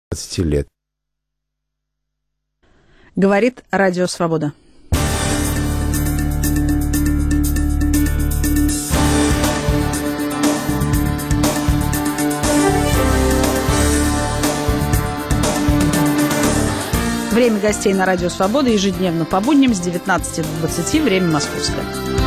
20 лет. Говорит Радио Свобода. Время гостей на Радио Свобода ежедневно по будням с 19 до 20, время московское.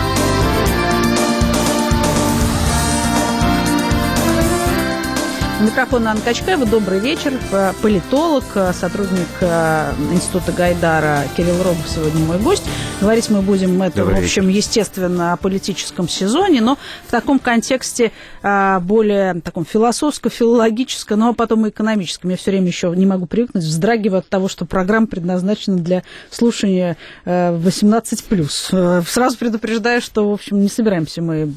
Микрофон Анна Качкаева. Добрый вечер. Политолог, сотрудник Института Гайдара Кирилл Рогов сегодня мой гость. Говорить мы будем, в общем, естественно, о политическом сезоне, но в таком контексте более таком философско-филологическом, но потом и экономическом. Я все время еще не могу привыкнуть, вздрагиваю от того, что программа предназначена для слушания 18+. Сразу предупреждаю, что, в общем, не собираемся мы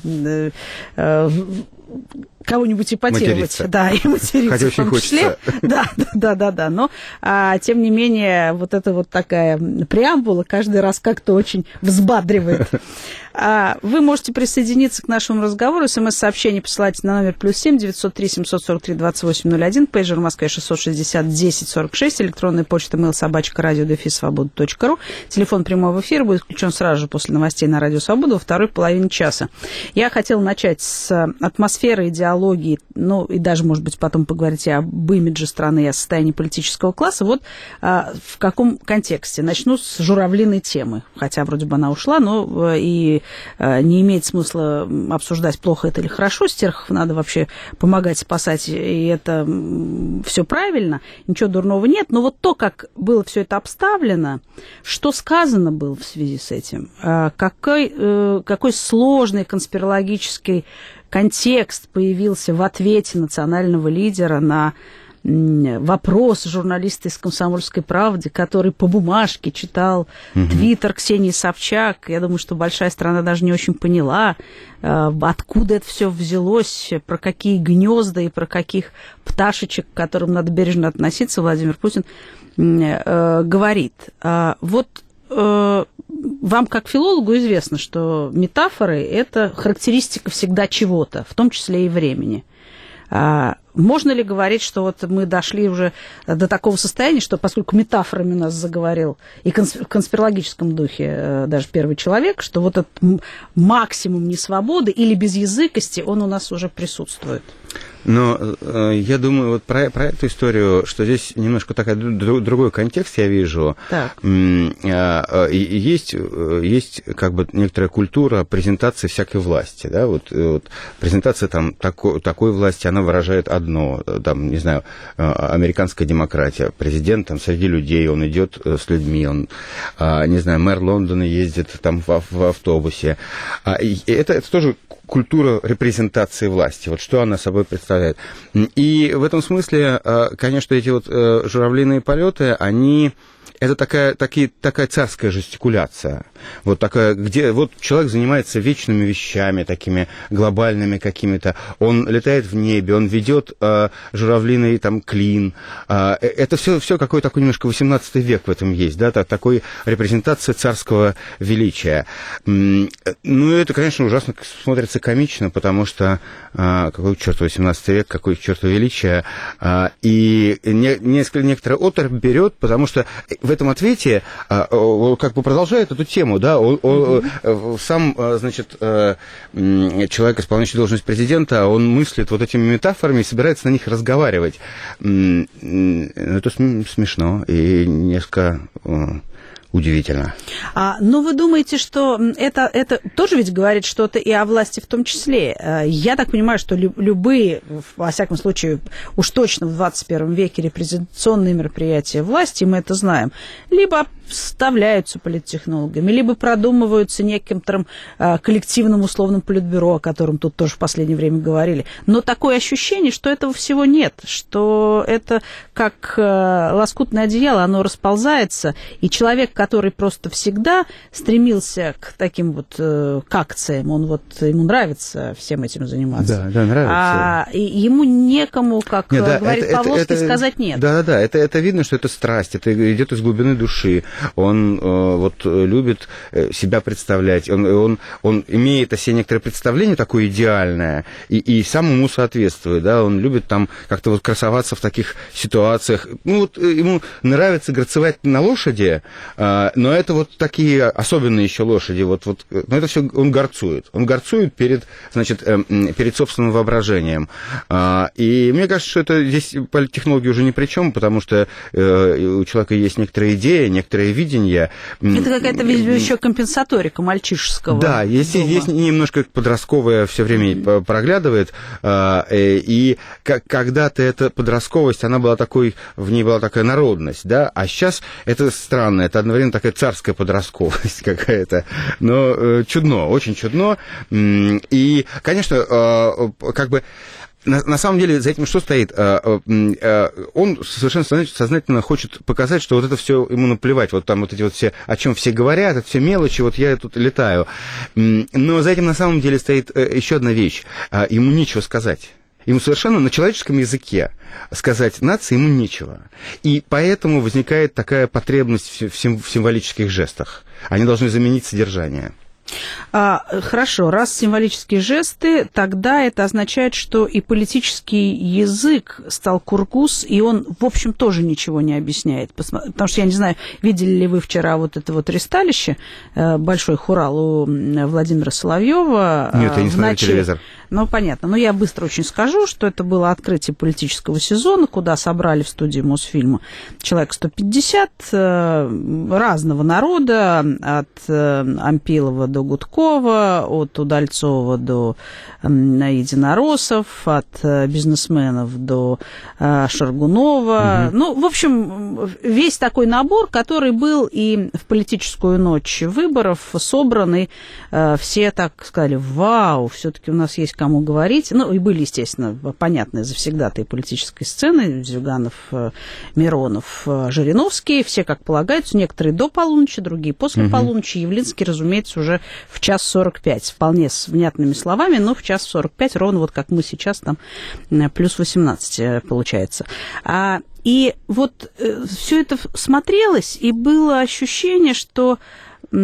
кого-нибудь ипотировать, материться. Да, и материться хотя в том числе. Да. Но, тем не менее, вот эта вот такая преамбула каждый раз как-то очень взбадривает. Вы можете присоединиться к нашему разговору. СМС-сообщение посылайте на номер +7 903 743 2801, пейджер в Москве 660 10 46, электронная почта mail@radio-свобода.ру. Телефон прямого эфира будет включен сразу же после новостей на Радио Свобода во второй половине часа. Я хотела начать с атмосферы, идеологии, ну и даже, может быть, потом поговорить об имидже страны и о состоянии политического класса. Вот в каком контексте? Начну с журавлиной темы, хотя вроде бы она ушла, но и не имеет смысла обсуждать, плохо это или хорошо. Стерхов надо вообще помогать, спасать, и это все правильно, ничего дурного нет. Но вот то, как было все это обставлено, что сказано было в связи с этим, какой сложный конспирологический контекст появился в ответе национального лидера на вопрос журналиста из «Комсомольской правды», который по бумажке читал твиттер Ксении Собчак. Я думаю, что большая страна даже не очень поняла, откуда это все взялось, про какие гнезда и про каких пташечек, к которым надо бережно относиться, Владимир Путин говорит. Вот вам, как филологу, известно, что метафоры – это характеристика всегда чего-то, в том числе и времени. Можно ли говорить, что вот мы дошли уже до такого состояния, что поскольку метафорами у нас заговорил и в конспирологическом духе даже первый человек, что вот этот максимум несвободы или безязыкости, он у нас уже присутствует? Но я думаю вот про эту историю, что здесь немножко такой другой контекст я вижу. Есть как бы некоторая культура презентации всякой власти. Да? Вот презентация там, такой власти, она выражает одно. Там, не знаю, американская демократия. Президент там, среди людей, он идет с людьми. Он, не знаю, мэр Лондона ездит там в автобусе. Это тоже культура репрезентации власти. Вот что она собой представляет. И в этом смысле, конечно, эти вот журавлиные полеты, они... Это такая царская жестикуляция. Вот такая, где вот человек занимается вечными вещами, такими глобальными какими-то. Он летает в небе, он ведет журавлиный там клин. Это все какой такой немножко 18 век в этом есть, да, такой репрезентация царского величия. Ну, это, конечно, ужасно смотрится комично, потому что какой к черту 18 век, какой к черту величие. И некоторая оторопь берет, потому что в этом ответе как бы продолжает эту тему, да, сам, значит, человек, исполняющий должность президента, он мыслит вот этими метафорами и собирается на них разговаривать. Это смешно и несколько удивительно. Но вы думаете, что это тоже ведь говорит что-то и о власти в том числе? Я так понимаю, что любые, во всяком случае, уж точно в 21 веке репрезентационные мероприятия власти, мы это знаем, либо вставляются политтехнологами, либо продумываются некоторым коллективным условным политбюро, о котором тут тоже в последнее время говорили. Но такое ощущение, что этого всего нет, что это как лоскутное одеяло, оно расползается, и человек, который просто всегда стремился к таким вот к акциям. Он вот, ему нравится всем этим заниматься. Да, нравится. И ему некому, как говорит Павловский, сказать нет. Да, это видно, что это страсть, это идет из глубины души. Он вот любит себя представлять, он имеет о себе некоторое представление такое идеальное, и сам ему соответствует, да, он любит там как-то вот красоваться в таких ситуациях. Ну, вот ему нравится грацевать на лошади, но это вот такие особенные еще лошади, но это все он горцует перед собственным воображением. И мне кажется, что это здесь политтехнология уже ни при чем, потому что у человека есть некоторая идея, некоторое видение. Это какая-то еще компенсаторика мальчишеского. Да, есть немножко подростковое все время проглядывает, и когда-то эта подростковость, в ней была такая народность, да, а сейчас это странно, это одновременно такая царская подростковость какая-то, но чудно, очень чудно, и, конечно, как бы на самом деле за этим что стоит? Он совершенно сознательно хочет показать, что вот это все ему наплевать, вот там вот эти вот все, о чем все говорят, это все мелочи, вот я тут летаю. Но за этим на самом деле стоит еще одна вещь. Ему нечего сказать. Ему совершенно на человеческом языке сказать нации ему нечего. И поэтому возникает такая потребность в символических жестах. Они должны заменить содержание. Хорошо, раз символические жесты, тогда это означает, что и политический язык стал кургуз, и он, в общем, тоже ничего не объясняет. Потому что, я не знаю, видели ли вы вчера вот это вот ристалище, большой хурал у Владимира Соловьева. Нет, я не смотрю телевизор. Ну, понятно. Но я быстро очень скажу, что это было открытие политического сезона, куда собрали в студии Мосфильма человек 150 разного народа, от Ампилова до Гудкова, от Удальцова до единороссов, от бизнесменов до Шаргунова. Ну, в общем, весь такой набор, который был и в политическую ночь выборов собран, и все так сказали: вау, все-таки у нас есть кому говорить. Ну, и были, естественно, понятные завсегдатые политической сцены: Зюганов, Миронов, Жириновский, все, как полагается, некоторые до полуночи, другие после полуночи. Явлинский, разумеется, уже в 1:45, вполне с внятными словами, но в 1:45, ровно вот как мы сейчас, там плюс 18 получается. И вот все это смотрелось, и было ощущение, что вот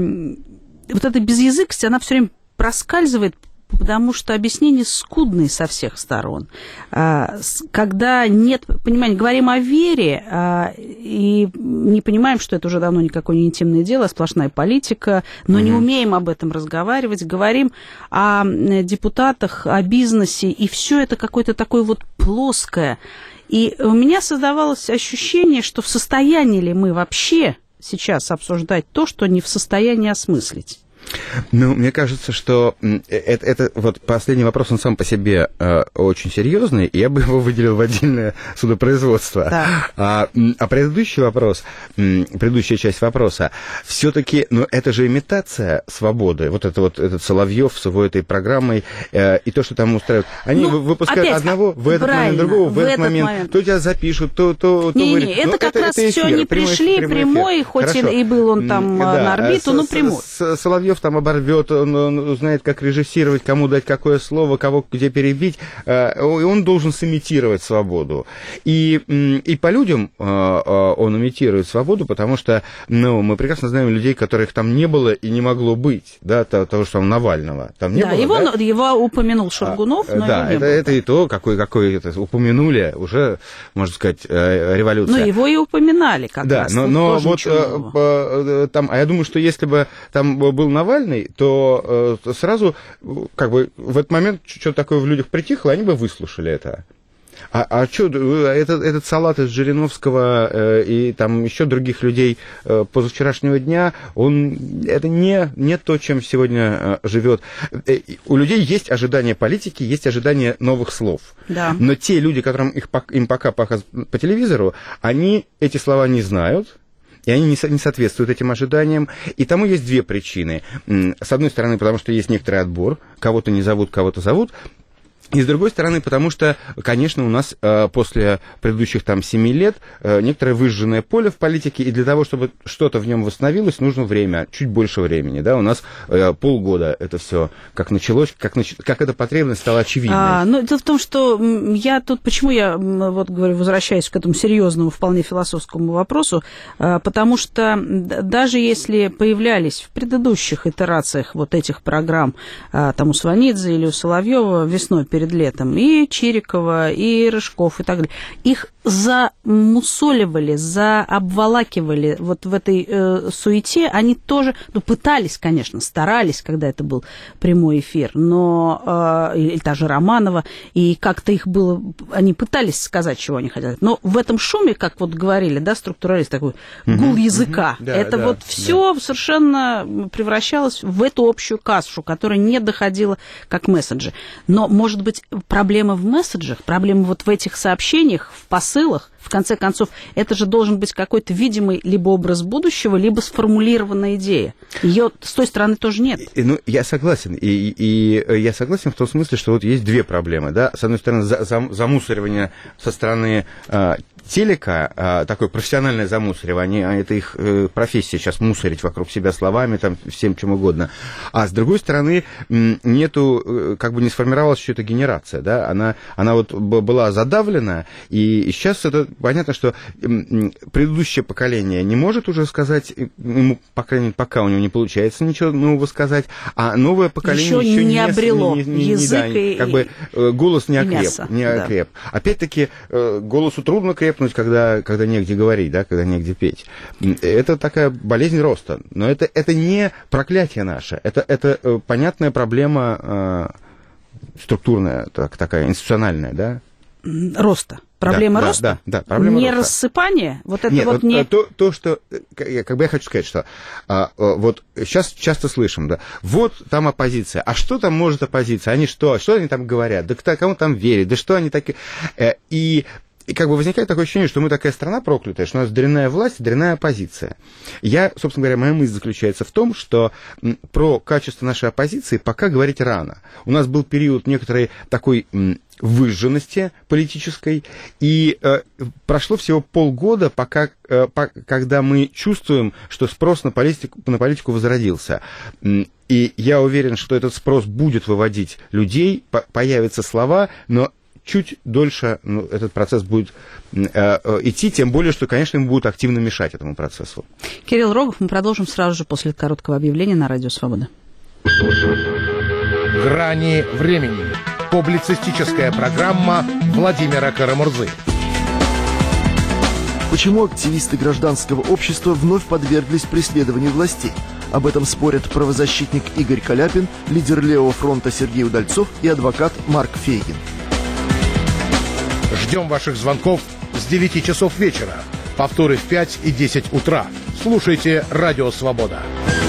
эта безязыкость, она все время проскальзывает, потому что объяснения скудные со всех сторон. Когда нет понимания, говорим о вере, и не понимаем, что это уже давно никакое не интимное дело, а сплошная политика, но не умеем об этом разговаривать, говорим о депутатах, о бизнесе, и все это какое-то такое вот плоское. И у меня создавалось ощущение, что в состоянии ли мы вообще сейчас обсуждать то, что не в состоянии осмыслить. Ну, мне кажется, что это вот последний вопрос, он сам по себе очень серьезный, и я бы его выделил в отдельное судопроизводство. Да. А предыдущий вопрос, предыдущая часть вопроса, все-таки, ну, это же имитация свободы. Вот этот Соловьев с его этой программой и то, что там устраивают. Они выпускают одного, в этот момент другого, в этот момент. То тебя запишут, то Не, это как раз все они пришли, прямой, хоть и был он там на орбиту, но прямой. Соловьев там оборвет, он знает, как режиссировать, кому дать какое слово, кого где перебить, и он должен сымитировать свободу. И по людям он имитирует свободу, потому что, ну, мы прекрасно знаем людей, которых там не было и не могло быть, да, того же самого Навального. Там не было, его упомянул Шаргунов, но да, это и то, какой это упомянули, уже, можно сказать, революция. Но его и упоминали как раз. Да, но вот там, я думаю, что если бы там был Навальный, то сразу, как бы, в этот момент что-то такое в людях притихло, они бы выслушали это. А что, этот салат из Жириновского и там еще других людей позавчерашнего дня, это не то, чем сегодня живет. У людей есть ожидания политики, есть ожидания новых слов. Да. Но те люди, которым им пока показывают по телевизору, они эти слова не знают, и они не соответствуют этим ожиданиям. И тому есть две причины. С одной стороны, потому что есть некоторый отбор. Кого-то не зовут, кого-то зовут. И с другой стороны, потому что, конечно, у нас после предыдущих 7 лет некоторое выжженное поле в политике, и для того, чтобы что-то в нем восстановилось, нужно время, чуть больше времени. Да? У нас полгода это все как началось, как эта потребность стала очевидной. Ну, дело в том, что почему я вот говорю, возвращаюсь к этому серьезному, вполне философскому вопросу, потому что даже если появлялись в предыдущих итерациях вот этих программ там у Сванидзе или у Соловьева весной перед летом, и Чирикова, и Рыжков, и так далее. Их замусоливали, заобволакивали вот в этой суете. Они тоже, пытались, конечно, старались, когда это был прямой эфир, но или та же Романова, и как-то их было, они пытались сказать, чего они хотят. Но в этом шуме, как вот говорили, да, структуралист такой, гул языка, все совершенно превращалось в эту общую кашу, которая не доходила как месседжи. Но, может быть, проблема в месседжах, проблема вот в этих сообщениях, в посылах, в конце концов, это же должен быть какой-то видимый либо образ будущего, либо сформулированная идея. Ее с той стороны тоже нет. Ну, я согласен. И я согласен в том смысле, что вот есть две проблемы. Да? С одной стороны, замусоривание со стороны телека, такое профессиональное замусоривание, это их профессия сейчас мусорить вокруг себя словами, всем чем угодно. А с другой стороны, нету, не сформировалась еще эта генерация, да, она вот была задавлена, и сейчас это понятно, что предыдущее поколение не может уже сказать, по крайней мере, пока у него не получается ничего нового сказать, а новое поколение еще не обрело язык и голос не окреп. Мясо, окреп. Опять-таки, голосу трудно крепнуть, когда негде говорить, да, когда негде петь. Это такая болезнь роста. Но это не проклятие наше. Это понятная проблема структурная, такая институциональная, да? Роста. Проблема роста? Да, проблема не роста. Рассыпание? Вот это Нет, вот не... То, что... я хочу сказать, что вот сейчас часто слышим, да, вот там оппозиция. А что там может оппозиция? Они что? Что они там говорят? Да кому там верит? Да что они такие... И возникает такое ощущение, что мы такая страна проклятая, что у нас дрянная власть, дрянная оппозиция. Собственно говоря, моя мысль заключается в том, что про качество нашей оппозиции пока говорить рано. У нас был период некоторой такой выжженности политической, и прошло всего полгода, когда мы чувствуем, что спрос на политику возродился. И я уверен, что этот спрос будет выводить людей, появятся слова, но чуть дольше этот процесс будет идти, тем более, что, конечно, им будут активно мешать этому процессу. Кирилл Рогов, мы продолжим сразу же после короткого объявления на Радио Свобода. «Грани времени». Публицистическая программа Владимира Карамурзы. Почему активисты гражданского общества вновь подверглись преследованию властей? Об этом спорят правозащитник Игорь Каляпин, лидер Левого фронта Сергей Удальцов и адвокат Марк Фейгин. Ждем ваших звонков с 9 часов вечера. Повторы в 5 и 10 утра. Слушайте «Радио Свобода».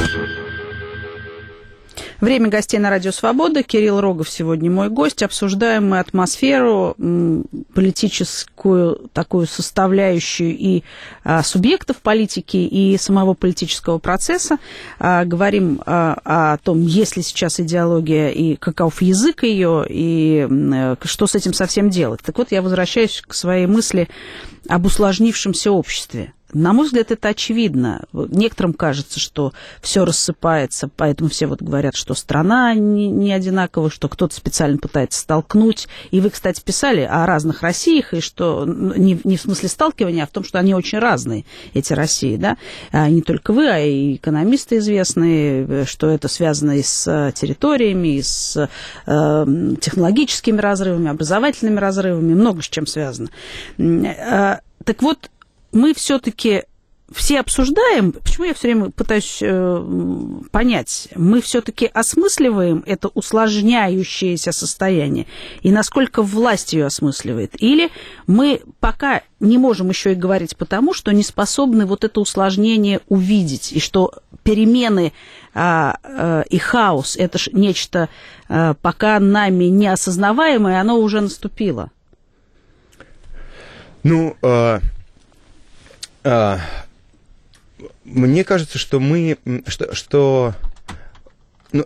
Время гостей на Радио Свобода. Кирилл Рогов сегодня мой гость. Обсуждаем мы атмосферу, политическую такую составляющую и субъектов политики, и самого политического процесса. Говорим о том, есть ли сейчас идеология и каков язык ее, и что с этим совсем делать. Так вот, я возвращаюсь к своей мысли об усложнившемся обществе. На мой взгляд, это очевидно. Некоторым кажется, что все рассыпается, поэтому все вот говорят, что страна не одинаковая, что кто-то специально пытается столкнуть. И вы, кстати, писали о разных Россиях, и что не в смысле сталкивания, а в том, что они очень разные, эти России, да. Не только вы, а и экономисты известные, что это связано и с территориями, и с технологическими разрывами, образовательными разрывами, много с чем связано. Так вот, мы все-таки все обсуждаем, почему я все время пытаюсь понять, мы все-таки осмысливаем это усложняющееся состояние, и насколько власть ее осмысливает, или мы пока не можем еще и говорить потому, что не способны вот это усложнение увидеть, и что перемены и хаос, это ж нечто пока нами неосознаваемое, оно уже наступило. Мне кажется, что Ну,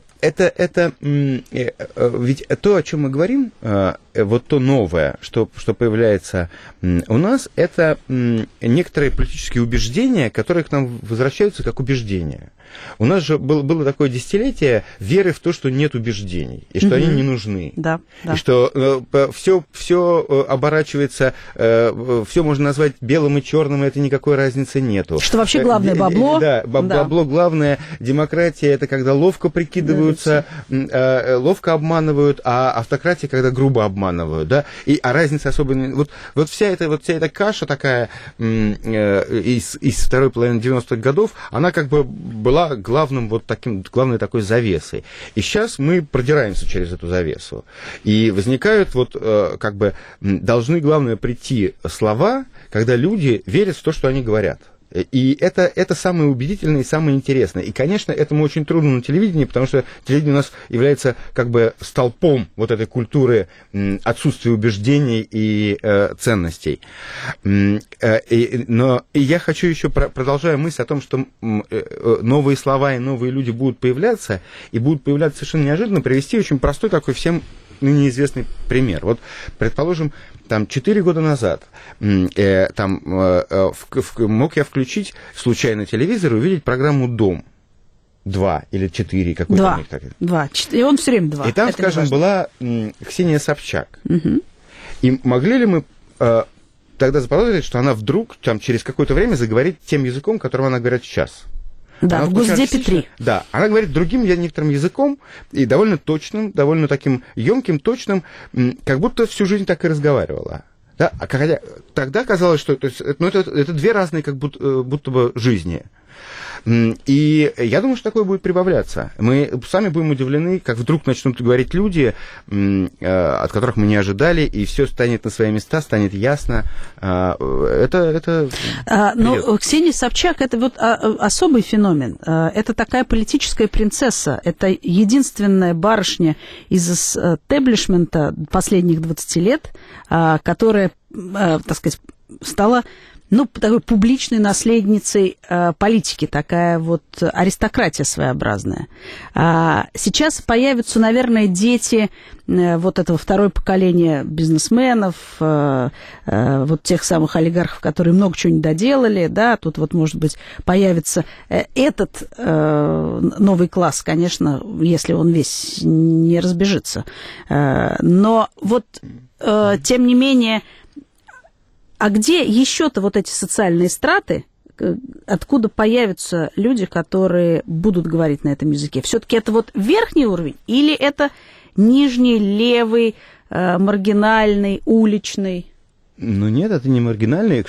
ведь то, о чем мы говорим, вот то новое, что появляется у нас, это некоторые политические убеждения, которые к нам возвращаются как убеждения. У нас же было такое десятилетие веры в то, что нет убеждений, и что они не нужны. Да, да. И что все оборачивается, все можно назвать белым и черным, и это никакой разницы нету. Что вообще главное бабло. Да, бабло главное. Демократия — это когда ловко прикидываются, ловко обманывают, а автократия — когда грубо обманывают. Да? А разница особо... Вот вся эта каша такая из второй половины 90-х годов, она как бы была главной такой завесой. И сейчас мы продираемся через эту завесу. И возникают должны, главное, прийти слова, когда люди верят в то, что они говорят. И это самое убедительное и самое интересное. И, конечно, этому очень трудно на телевидении, потому что телевидение у нас является как бы столпом вот этой культуры отсутствия убеждений и ценностей. Но я хочу еще, продолжая мысль о том, что новые слова и новые люди будут появляться, и будут появляться совершенно неожиданно, привести очень простой такой всем неизвестный пример. Вот, предположим, 4 года назад мог я включить случайно телевизор и увидеть программу «Дом». 2 или 4, какой-то у них так. 2, и он все время 2. И там, это скажем, была Ксения Собчак. Угу. И могли ли мы тогда заподозрить, что она вдруг через какое-то время заговорит тем языком, которым она говорит сейчас? Да, она в Госдепе 3. Да, она говорит другим некоторым языком, и довольно точным, довольно таким емким, точным, как будто всю жизнь так и разговаривала. Да? Хотя тогда казалось, что это две разные как будто бы жизни. И я думаю, что такое будет прибавляться. Мы сами будем удивлены, как вдруг начнут говорить люди, от которых мы не ожидали, и все станет на свои места, станет ясно. Но Ксения Собчак — это вот особый феномен. Это такая политическая принцесса. Это единственная барышня из эстеблишмента последних 20 лет, которая, так сказать, стала такой публичной наследницей политики, такая вот аристократия своеобразная. Сейчас появятся, наверное, дети вот этого второе поколение бизнесменов, вот тех самых олигархов, которые много чего не доделали, да, тут вот, может быть, появится этот новый класс, конечно, если он весь не разбежится. Но вот, тем не менее, а где еще-то вот эти социальные страты, откуда появятся люди, которые будут говорить на этом языке? Все-таки это вот верхний уровень или это нижний, левый, маргинальный, уличный? Ну нет, это не маргинальный.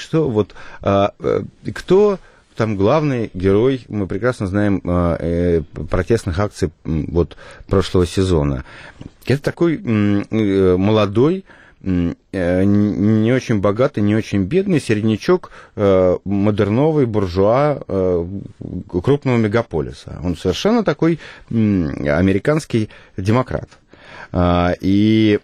Кто там главный герой, мы прекрасно знаем, протестных акций прошлого сезона. Это такой молодой, не очень богатый, не очень бедный середнячок модерновый буржуа крупного мегаполиса. Он совершенно такой американский демократ. И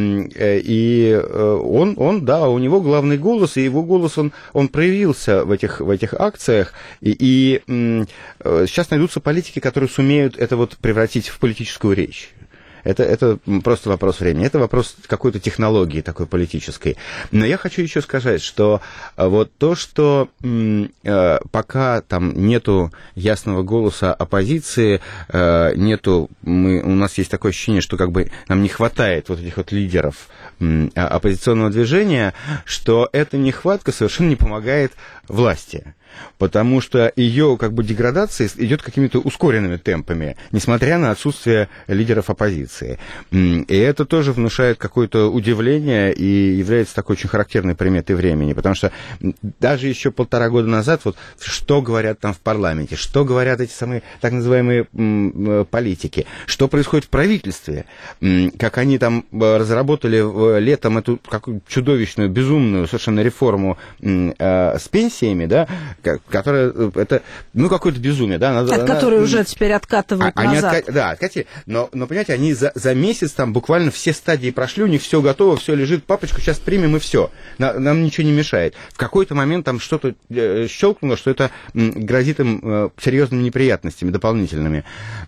он, да, у него главный голос, и его голос, он проявился в этих акциях, и сейчас найдутся политики, которые сумеют это превратить в политическую речь. Это просто вопрос времени, это вопрос какой-то технологии такой политической. Но я хочу еще сказать, что вот то, что пока там нету ясного голоса оппозиции, у нас есть такое ощущение, что как бы нам не хватает вот этих вот лидеров оппозиционного движения, что эта нехватка совершенно не помогает власти. Потому что ее как бы деградация идет какими-то ускоренными темпами, несмотря на отсутствие лидеров оппозиции. И это тоже внушает какое-то удивление и является такой очень характерной приметой времени. Потому что даже еще 1,5 года назад, что говорят там в парламенте, что говорят эти самые так называемые политики, что происходит в правительстве, как они там разработали летом эту какую чудовищную, безумную совершенно реформу с пенсиями, да, которая, это, какое-то безумие, да? От которой уже теперь откатывают назад. Откатили, но, понимаете, они за месяц там буквально все стадии прошли, у них все готово, все лежит, папочку сейчас примем и все. Нам ничего не мешает. В какой-то момент там что-то щелкнуло, что это грозит им серьезными неприятностями дополнительными.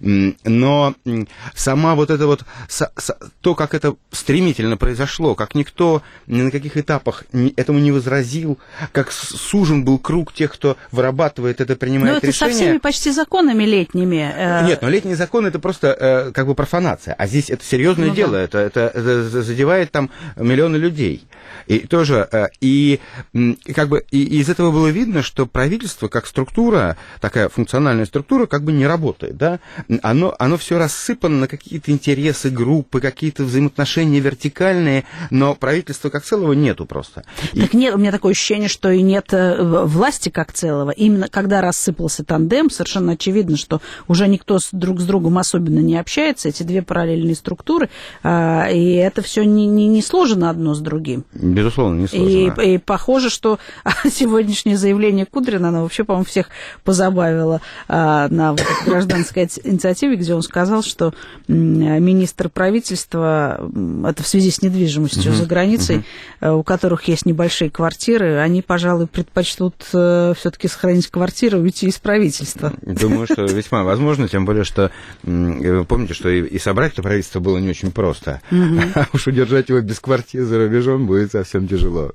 Но сама вот это вот, то, как это стремительно произошло, как никто ни на каких этапах этому не возразил, как сужен был круг тех, кто вырабатывает это, принимает решение. Но это со всеми почти законами летними. Нет, но летний закон это просто как бы профанация, а здесь это серьезное дело, это задевает там миллионы людей. И тоже, и как бы и из этого было видно, что правительство как структура, такая функциональная структура, как бы не работает, да? Оно все рассыпано на какие-то интересы группы, какие-то взаимоотношения вертикальные, но правительства как целого нету просто. Так нет, у меня такое ощущение, что и нет власти как целого. Именно когда рассыпался тандем, совершенно очевидно, что уже никто друг с другом особенно не общается, эти две параллельные структуры, и это все не сложено одно с другим. Безусловно, не сложно. И похоже, что сегодняшнее заявление Кудрина, оно вообще, по-моему, всех позабавило на вот гражданской инициативе, где он сказал, что министр правительства, это в связи с недвижимостью за границей, у которых есть небольшие квартиры, они, пожалуй, предпочтут все-таки сохранить квартиру и уйти из правительства. Думаю, что весьма возможно, тем более, что вы помните, что и собрать это правительство было не очень просто. А уж удержать его без квартиры за рубежом будет совсем тяжело.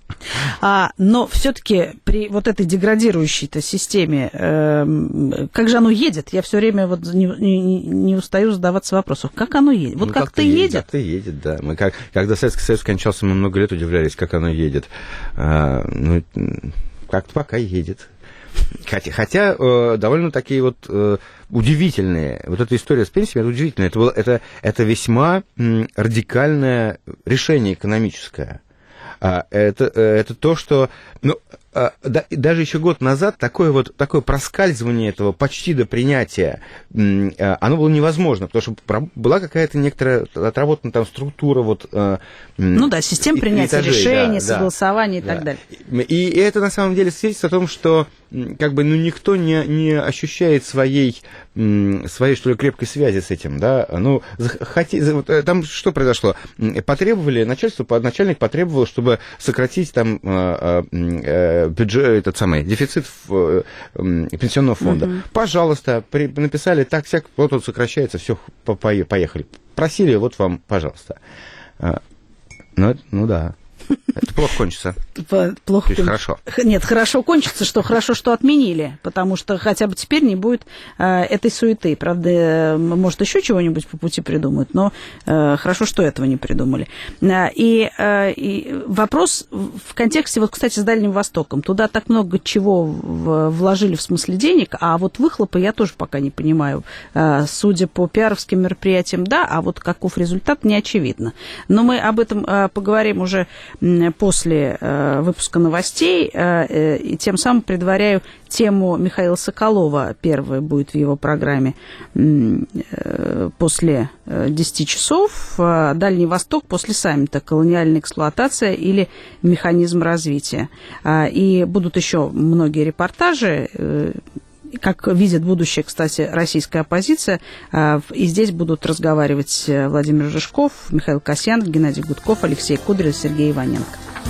Но все-таки при вот этой деградирующей-то системе, как же оно едет? Я все время вот не устаю задаваться вопросом, как оно едет? Вот как-то едет? Как-то едет, да. Мы когда Советский Союз кончался, мы много лет удивлялись, как оно едет. Ну, как-то пока едет. Хотя довольно такие вот удивительные. Вот эта история с пенсиями, это удивительно. Это весьма радикальное решение экономическое. Это то, что... Ну, даже еще год назад такое проскальзывание этого почти до принятия, оно было невозможно, потому что была какая-то некоторая отработана там структура система принятия решений, согласования и так далее. И это на самом деле свидетельствует о том, что как бы никто не ощущает своей, что ли, крепкой связи с этим, да. Там что произошло? Начальник потребовал, чтобы сократить там бюджет, дефицит пенсионного фонда. Пожалуйста, написали так-сяк, вот он сокращается, все, поехали. Просили, вот вам, пожалуйста. Ну да. Это плохо кончится. Плохо кончится. Хорошо. Нет, хорошо кончится, что хорошо, что отменили, потому что хотя бы теперь не будет этой суеты. Правда, может, еще чего-нибудь по пути придумают, но хорошо, что этого не придумали. И вопрос в контексте, вот, кстати, с Дальним Востоком. Туда так много чего вложили в смысле денег, а вот выхлопа я тоже пока не понимаю. Судя по пиаровским мероприятиям, да, а вот каков результат, не очевидно. Но мы об этом поговорим уже после выпуска новостей, и тем самым предваряю тему Михаила Соколова. Первая будет в его программе после 10 часов. Дальний Восток после саммита. Колониальная эксплуатация или механизм развития. И будут еще многие репортажи, как видит будущее, кстати, российская оппозиция. И здесь будут разговаривать Владимир Рыжков, Михаил Касьян, Геннадий Гудков, Алексей Кудрин, Сергей Иваненко.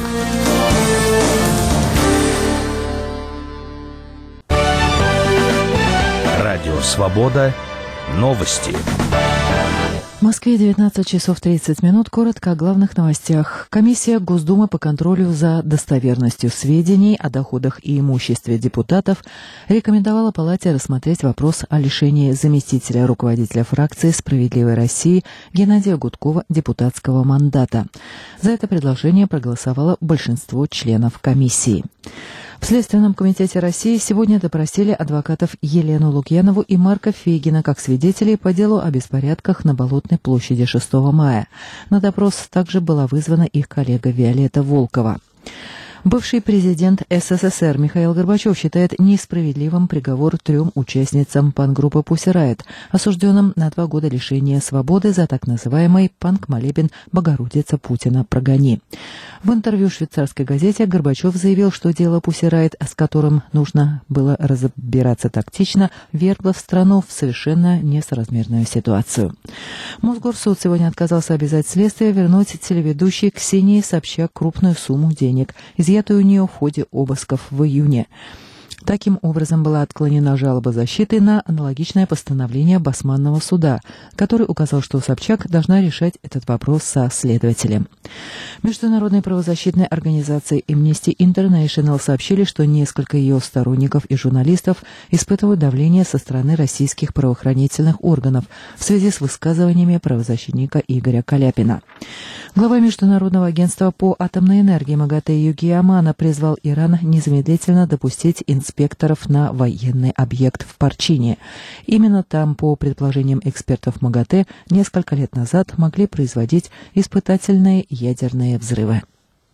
Радио «Свобода». Новости. В Москве 19 часов 30 минут. Коротко о главных новостях. Комиссия Госдумы по контролю за достоверностью сведений о доходах и имуществе депутатов рекомендовала Палате рассмотреть вопрос о лишении заместителя руководителя фракции «Справедливой России» Геннадия Гудкова депутатского мандата. За это предложение проголосовало большинство членов комиссии. В Следственном комитете России сегодня допросили адвокатов Елену Лукьянову и Марка Фейгина как свидетелей по делу о беспорядках на Болотной площади 6 мая. На допрос также была вызвана их коллега Виолетта Волкова. Бывший президент СССР Михаил Горбачев считает несправедливым приговор 3 участницам панк-группы Pussy Riot, осужденным на 2 года лишения свободы за так называемый панк-молебен «Богородица Путина, прогони». В интервью швейцарской газете Горбачев заявил, что дело Pussy Riot, с которым нужно было разбираться тактично, вергло в страну в совершенно несоразмерную ситуацию. Мосгорсуд сегодня отказался обязать следствие вернуть телеведущей Ксении Собчак крупную сумму денег, изъятую у нее в ходе обысков в июне. Таким образом, была отклонена жалоба защиты на аналогичное постановление Басманного суда, который указал, что Собчак должна решать этот вопрос со следователем. Международные правозащитные организации Amnesty International сообщили, что несколько ее сторонников и журналистов испытывают давление со стороны российских правоохранительных органов в связи с высказываниями правозащитника Игоря Каляпина. Глава Международного агентства по атомной энергии МАГАТЭ Юки Ямано призвал Иран незамедлительно допустить инспекторов на военный объект в Парчине. Именно там, по предположениям экспертов МАГАТЭ, несколько лет назад могли производить испытательные ядерные взрывы.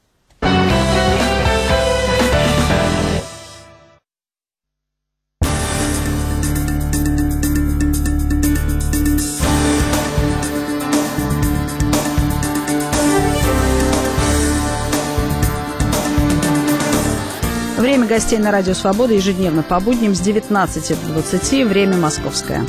Время гостей на Радио Свобода ежедневно по будням с 19 до 20, время московское.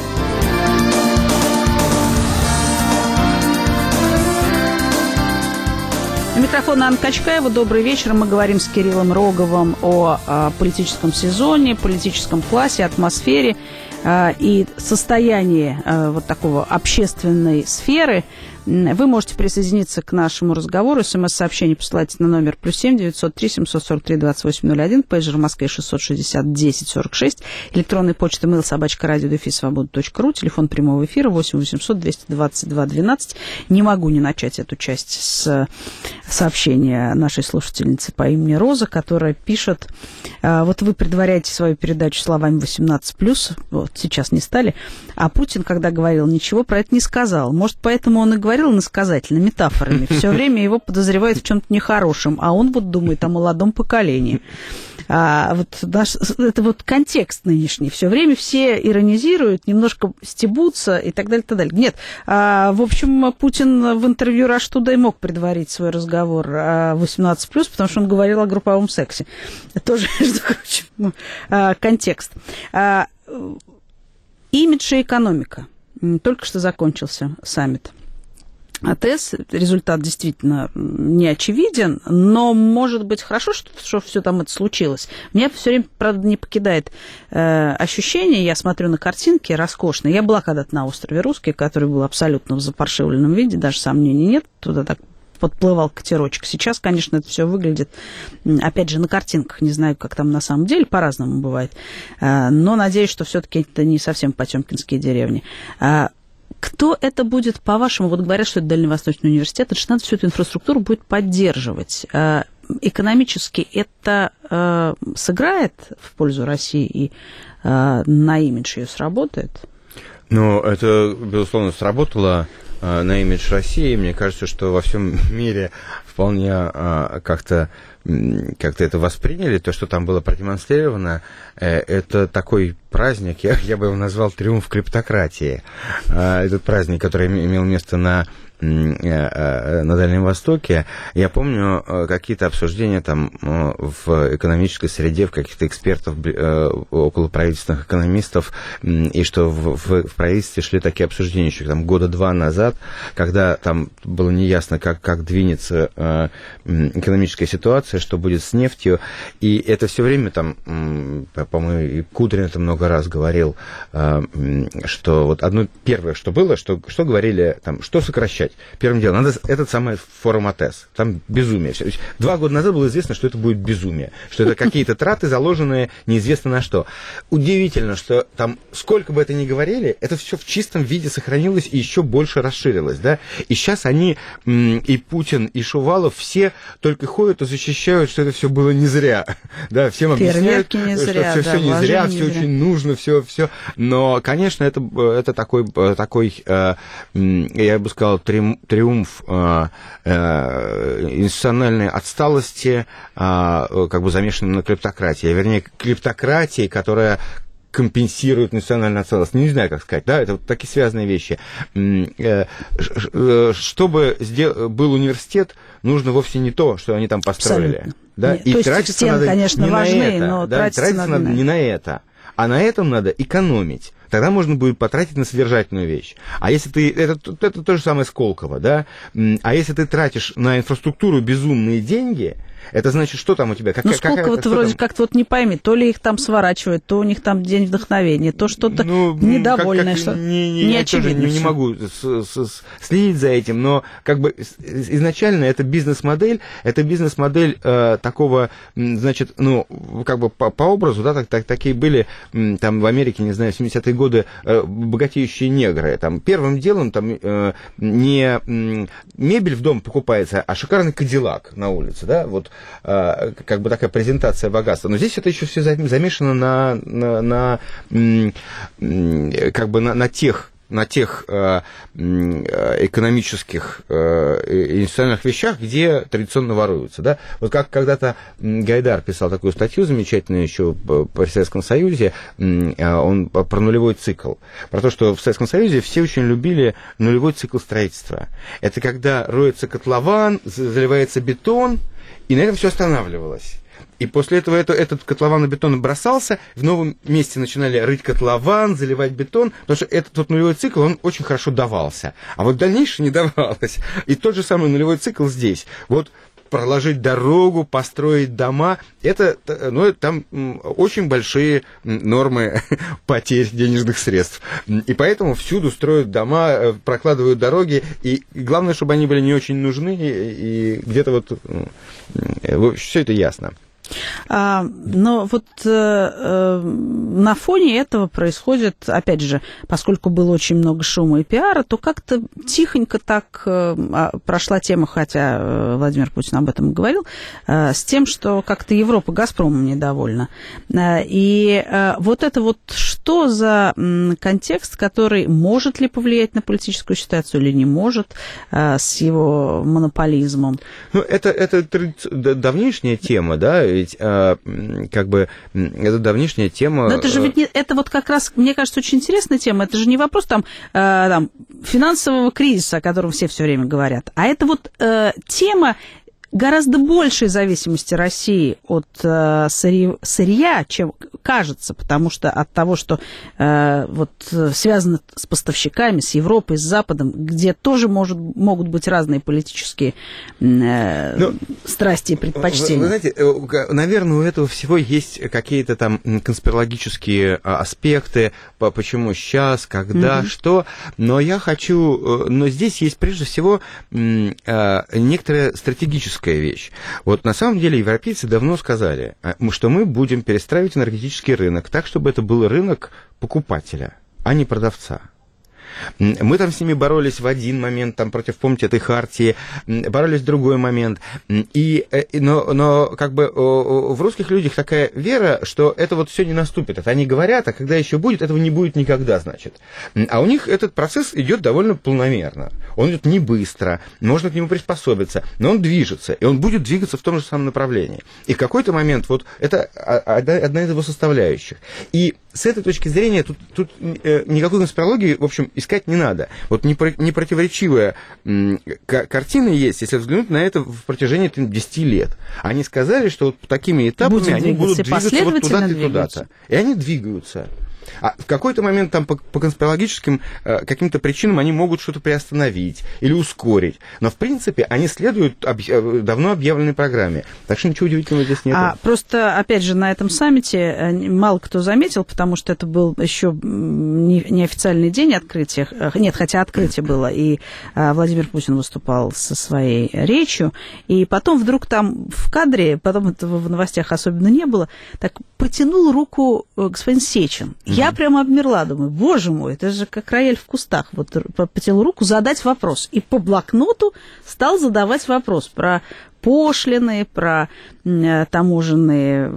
У микрофона Анна Качкаева. Добрый вечер. Мы говорим с Кириллом Роговым о политическом сезоне, политическом классе, атмосфере и состоянии вот такого общественной сферы. Вы можете присоединиться к нашему разговору. СМС-сообщение посылайте на номер +7 903 743 2801, пейджер в Москве 660 10 46, электронная почта mail@radio-свобода.ру, телефон прямого эфира 8 800 222 12. Не могу не начать эту часть с сообщения нашей слушательницы по имени Роза, которая пишет: вот вы предваряете свою передачу словами 18+, вот сейчас не стали, а Путин, когда говорил, ничего про это не сказал. Может, поэтому он и говорил иносказательно, метафорами. Все время его подозревают в чем-то нехорошем, а он вот думает о молодом поколении. Это вот контекст нынешний. Все время все иронизируют, немножко стебутся и так далее, так далее. Нет, в общем, Путин в интервью Rush Today мог предварить свой разговор 18+, потому что он говорил о групповом сексе. Это тоже, между прочим, контекст. Имидж и экономика. Только что закончился саммит АТС. Результат действительно не очевиден, но, может быть, хорошо, что все там это случилось. Меня все время, правда, не покидает ощущение, я смотрю на картинки роскошные. Я была когда-то на острове Русский, который был абсолютно в запаршивленном виде, даже сомнений нет, туда так подплывал катерочек. Сейчас, конечно, это все выглядит, опять же, на картинках. Не знаю, как там на самом деле, по-разному бывает. Но надеюсь, что все-таки это не совсем потемкинские деревни. Кто это будет, по-вашему? Вот говорят, что это Дальневосточный университет. Это же надо всю эту инфраструктуру будет поддерживать. Экономически это сыграет в пользу России и на имидж ее сработает? Ну, это, безусловно, сработало на имидж России. Мне кажется, что во всем мире вполне как-то это восприняли. То, что там было продемонстрировано, это такой праздник, я бы его назвал «Триумф клептократии». Этот праздник, который имел место на Дальнем Востоке, я помню какие-то обсуждения там в экономической среде, в каких-то экспертов, около правительственных экономистов, и что в правительстве шли такие обсуждения еще там 2 года назад, когда там было неясно, как двинется экономическая ситуация, что будет с нефтью, и это все время там, по-моему, и Кудрин это много раз говорил, что вот одно первое, что было, что говорили там, что сокращать. Первым делом, надо этот самый форум АТЭС. Там безумие. 2 года назад было известно, что это будет безумие. Что это какие-то траты, заложенные неизвестно на что. Удивительно, что там, сколько бы это ни говорили, это все в чистом виде сохранилось и еще больше расширилось. Да? И сейчас они, и Путин, и Шувалов, все только ходят и защищают, что это все было не зря. Да, всем объясняют, не зря, что все не зря, все очень нужно, все. Но, конечно, это такой, я бы сказал, триумф институциональной отсталости, как бы замешанной на клептократии, вернее, клептократии, которая компенсирует национальную отсталость. Не знаю, как сказать, да, это вот такие связанные вещи. Чтобы был университет, нужно вовсе не то, что они там построили. Абсолютно. Да? Нет, И то есть тратиться стены, надо конечно, не важны, на это, но да? тратиться надо не на это. А на этом надо экономить. Тогда можно будет потратить на содержательную вещь. А если ты... Это то же самое Сколково, да? А если ты тратишь на инфраструктуру безумные деньги, это значит, что там у тебя? Сколково-то вроде там? Как-то вот не пойми, то ли их там сворачивают, то у них там день вдохновения, то что-то недовольное. Что... Я тоже не могу следить за этим, но как бы изначально это бизнес-модель такого, значит, ну, как бы по образу, да, такие были там в Америке, не знаю, в 70-е годы богатеющие негры. Там первым делом там не мебель в дом покупается, а шикарный кадиллак на улице, да, вот как бы такая презентация богатства. Но здесь это еще все замешано на как бы на тех экономических и институциональных вещах, где традиционно воруются. Да? Вот как когда-то Гайдар писал такую статью замечательную еще при Советском Союзе, он про нулевой цикл. Про то, что в Советском Союзе все очень любили нулевой цикл строительства. Это когда роется котлован, заливается бетон, и на этом все останавливалось. И после этого этот котлован бетона бросался, в новом месте начинали рыть котлован, заливать бетон, потому что этот вот нулевой цикл, он очень хорошо давался. А вот дальнейшее не давалось. И тот же самый нулевой цикл здесь. Вот проложить дорогу, построить дома, это, ну, там очень большие нормы потерь денежных средств. И поэтому всюду строят дома, прокладывают дороги, и главное, чтобы они были не очень нужны, и где-то вот все это ясно. Но вот на фоне этого происходит, опять же, поскольку было очень много шума и пиара, то как-то тихонько так прошла тема, хотя Владимир Путин об этом говорил, с тем, что как-то Европа «Газпромом» недовольна. И вот это вот что за контекст, который может ли повлиять на политическую ситуацию или не может с его монополизмом? Ну, это давнейшняя тема, да, ведь как бы это давнишняя тема. Но это же ведь это вот как раз, мне кажется, очень интересная тема. Это же не вопрос там финансового кризиса, о котором все время говорят, а это вот тема гораздо большей зависимости России от сырья, чем кажется, потому что от того, что вот связано с поставщиками, с Европой, с Западом, где тоже могут быть разные политические страсти и предпочтения. Вы знаете, наверное, у этого всего есть какие-то там конспирологические аспекты, почему сейчас, когда, что, но здесь есть прежде всего некоторая стратегическая вещь. Вот на самом деле европейцы давно сказали, что мы будем перестраивать энергетический рынок так, чтобы это был рынок покупателя, а не продавца. Мы там с ними боролись в один момент, там против, помните, этой хартии, боролись в другой момент. Но как бы в русских людях такая вера, что это вот все не наступит. Это они говорят, а когда еще будет, этого не будет никогда, значит. А у них этот процесс идет довольно планомерно. Он идет не быстро, можно к нему приспособиться, но он движется, и он будет двигаться в том же самом направлении. И в какой-то момент вот это одна из его составляющих. И с этой точки зрения тут никакой конспирологии, в общем, искать не надо. Вот непротиворечивая картина есть, если взглянуть на это в протяжении 10 лет. Они сказали, что вот такими этапами они будут двигаться вот туда-то и туда-то. И они двигаются. А в какой-то момент там по конспирологическим каким-то причинам они могут что-то приостановить или ускорить. Но, в принципе, они следуют давно объявленной программе. Так что ничего удивительного здесь нет. Просто, опять же, на этом саммите мало кто заметил, потому что это был еще неофициальный день открытия. Нет, хотя открытие было, и Владимир Путин выступал со своей речью. И потом вдруг там в кадре, потом этого в новостях особенно не было, так потянул руку господин Сечин. Я прямо обмерла, думаю, боже мой, это же как рояль в кустах. Вот потянул руку задать вопрос. И по блокноту стал задавать вопрос про пошлины, про таможенные,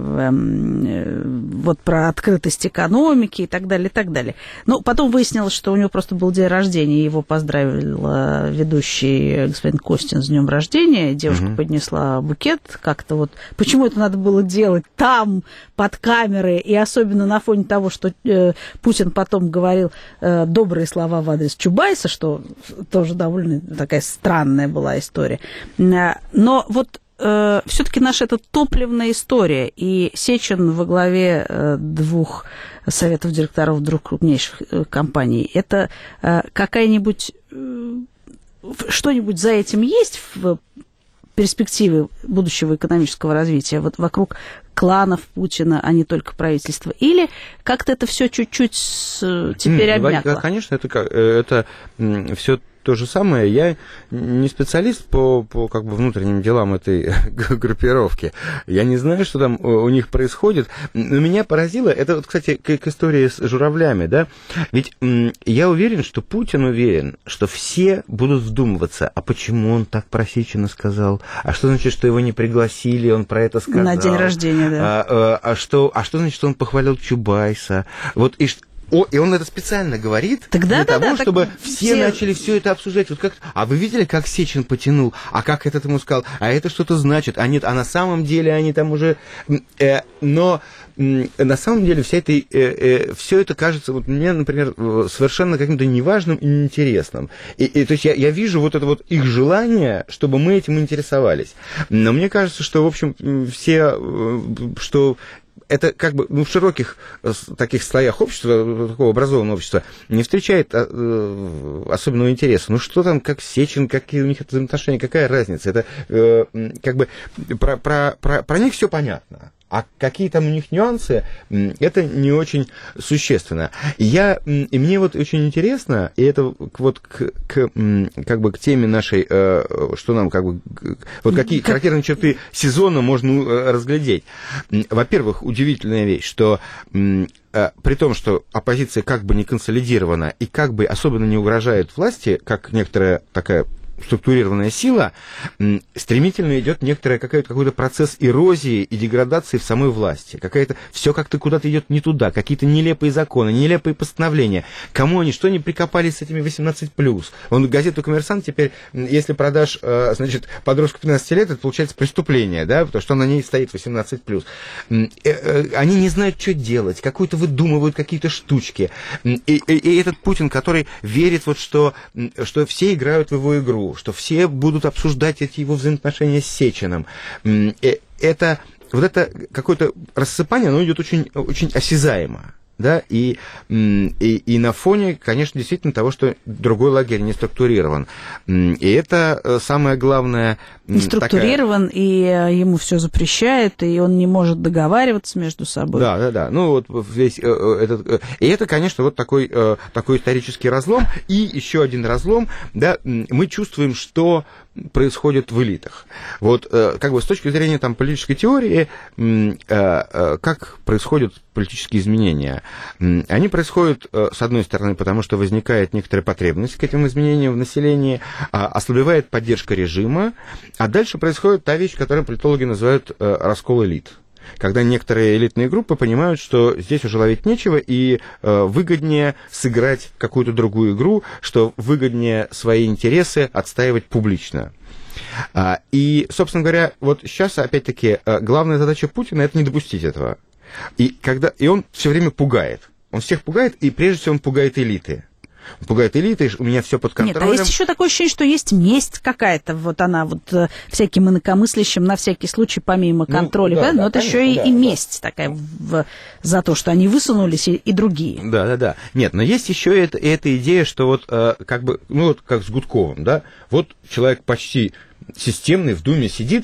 вот про открытость экономики и так далее, и так далее. Но потом выяснилось, что у него просто был день рождения, его поздравил ведущий господин Костин с днем рождения, девушка поднесла букет, как-то вот, почему это надо было делать там, под камерой, и особенно на фоне того, что Путин потом говорил добрые слова в адрес Чубайса, что тоже довольно такая странная была история. Но вот все-таки наша это топливная история, и Сечин во главе двух советов директоров двух крупнейших компаний, это какая-нибудь, что-нибудь за этим есть в перспективе будущего экономического развития, вот вокруг кланов Путина, а не только правительства? Или как-то это все чуть-чуть теперь обмякло? Конечно, это все то же самое. Я не специалист по как бы внутренним делам этой группировки. Я не знаю, что там у них происходит. Но меня поразило, это вот, кстати, к истории с журавлями, да? Ведь я уверен, что Путин уверен, что все будут вдумываться, а почему он так просеченно сказал? А что значит, что его не пригласили, он про это сказал? На день рождения, да. А что значит, что он похвалил Чубайса? Вот и он это специально говорит для того, чтобы все начали все это обсуждать. Вот а вы видели, как Сечин потянул? А как этот ему сказал? А это что-то значит? А нет, а на самом деле они там уже... Но на самом деле все это кажется, вот мне, например, совершенно каким-то неважным и неинтересным. То есть я вижу вот это вот их желание, чтобы мы этим интересовались. Но мне кажется, что, в общем, что... Это как бы в широких таких слоях общества, такого образованного общества, не встречает особенного интереса. Ну что там, как Сечин, какие у них взаимоотношения, какая разница? Это как бы про них все понятно. А какие там у них нюансы, это не очень существенно. И мне вот очень интересно, и это вот как бы к теме нашей, что нам как бы, вот какие характерные черты сезона можно разглядеть. Во-первых, удивительная вещь, что при том, что оппозиция как бы не консолидирована и как бы особенно не угрожает власти, как некоторая такая структурированная сила, стремительно идет какой-то процесс эрозии и деградации в самой власти. Все как-то куда-то идет не туда, какие-то нелепые законы, нелепые постановления. Кому они, что они прикопались с этими 18+. Вон газету «Коммерсант» теперь, если продашь, значит, подростку 15 лет, это получается преступление, да, потому что на ней стоит 18+. Они не знают, что делать, выдумывают какие-то штучки. И этот Путин, который верит, вот, что все играют в его игру, что все будут обсуждать эти его взаимоотношения с Сечиным. Это какое-то рассыпание, оно идет очень, очень осязаемо. Да, и на фоне, конечно, действительно того, что другой лагерь не структурирован. И это самое главное... Не структурирован, и ему все запрещают, и он не может договариваться между собой. Да. Ну, вот весь этот... И это, конечно, вот такой исторический разлом. И еще один разлом, да, мы чувствуем, что происходит в элитах. Вот как бы с точки зрения там политической теории, как происходят политические изменения? Они происходят, с одной стороны, потому что возникает некоторая потребность к этим изменениям в населении, ослабевает поддержка режима, а дальше происходит та вещь, которую политологи называют раскол элит. Когда некоторые элитные группы понимают, что здесь уже ловить нечего, и выгоднее сыграть какую-то другую игру, что выгоднее свои интересы отстаивать публично. И, собственно говоря, вот сейчас, опять-таки, главная задача Путина – это не допустить этого. И он все время пугает. Он всех пугает, и прежде всего он пугает элиты. Он пугает элиты, у меня все под контролем. Нет, а есть еще такое ощущение, что есть месть какая-то, вот она вот всяким инакомыслящим на всякий случай, помимо контроля, да, но это еще и месть такая за то, что они высунулись, и другие. Да. Нет, но есть еще эта идея, что вот как бы, ну вот как с Гудковым, да, вот человек почти системный в Думе сидит,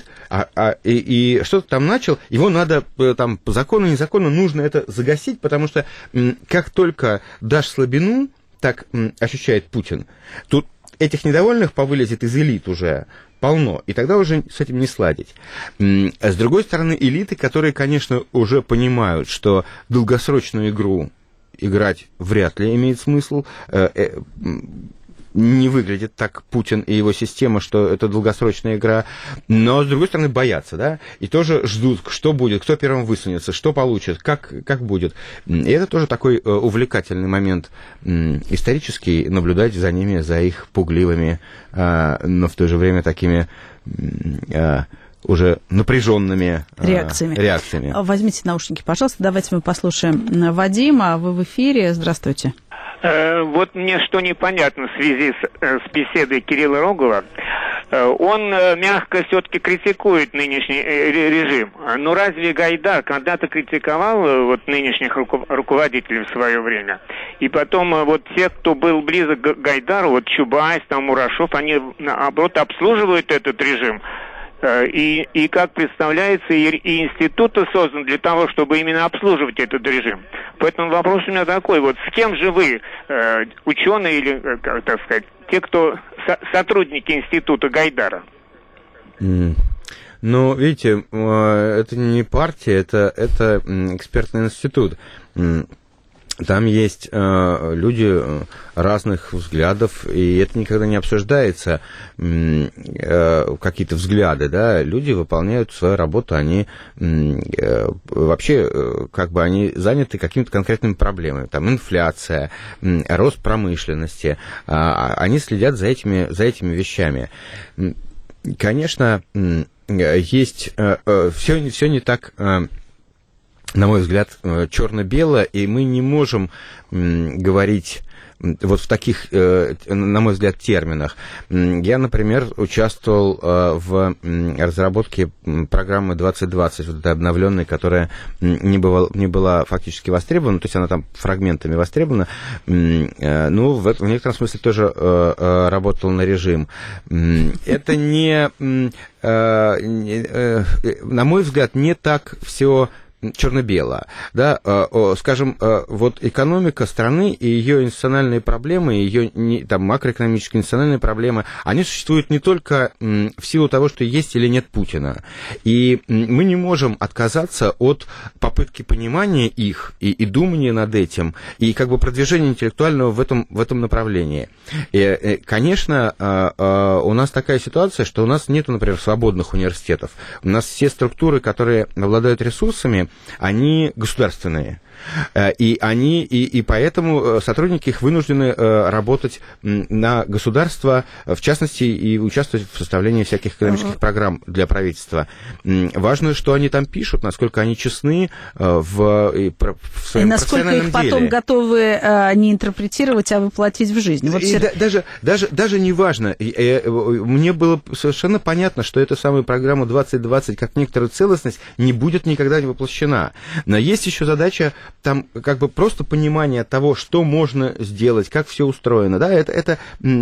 и что-то там начал, его надо там законно, незаконно, нужно это загасить, потому что как только дашь слабину, так ощущает Путин, тут этих недовольных повылезет из элит уже полно, и тогда уже с этим не сладить. С другой стороны, элиты, которые, конечно, уже понимают, что долгосрочную игру играть вряд ли имеет смысл, не выглядит так Путин и его система, что это долгосрочная игра, но, с другой стороны, боятся, да, и тоже ждут, что будет, кто первым высунется, что получит, как будет. И это тоже такой увлекательный момент исторический, наблюдать за ними, за их пугливыми, но в то же время такими уже напряженными реакциями. Возьмите наушники, пожалуйста, давайте мы послушаем Вадима. Вы в эфире, здравствуйте. Вот мне что непонятно в связи с беседой Кирилла Рогова. Он мягко все-таки критикует нынешний режим. Но разве Гайдар когда-то критиковал вот нынешних руководителей в свое время? И потом вот те, кто был близок к Гайдару, вот Чубайс, там Мурашов, они наоборот обслуживают этот режим. И как представляется, и институты созданы для того, чтобы именно обслуживать этот режим. Поэтому вопрос у меня такой, вот с кем же вы, ученые или, как так сказать, те, кто сотрудники института Гайдара? Ну, видите, это не партия, это экспертный институт. Там есть люди разных взглядов, и это никогда не обсуждается, какие-то взгляды, да, люди выполняют свою работу, они вообще, как бы, они заняты какими-то конкретными проблемами, там, инфляция, рост промышленности, они следят за этими вещами. Конечно, есть, все не так, на мой взгляд, черно-бело, и мы не можем говорить вот в таких, на мой взгляд, терминах. Я, например, участвовал в разработке программы 2020, вот этой обновленной, которая не была фактически востребована, то есть она там фрагментами востребована. Ну, в некотором смысле тоже работал на режим. Это не, на мой взгляд, не так все черно-бело, да, скажем, вот экономика страны и ее институциональные проблемы, ее там макроэкономические институциональные проблемы, они существуют не только в силу того, что есть или нет Путина, и мы не можем отказаться от попытки понимания их и думания над этим, и как бы продвижения интеллектуального в этом направлении. И, конечно, у нас такая ситуация, что у нас нет, например, свободных университетов, у нас все структуры, которые обладают ресурсами, они государственные. И поэтому сотрудники их вынуждены работать на государство, в частности, и участвовать в составлении всяких экономических программ для правительства. Важно, что они там пишут, насколько они честны в своем профессиональном деле. И насколько их потом готовы не интерпретировать, а воплотить в жизнь. Вот даже не важно. Мне было совершенно понятно, что эта самая программа 2020, как некоторая целостность, не будет никогда не воплощена. Но есть еще задача там как бы просто понимание того, что можно сделать, как все устроено, да, это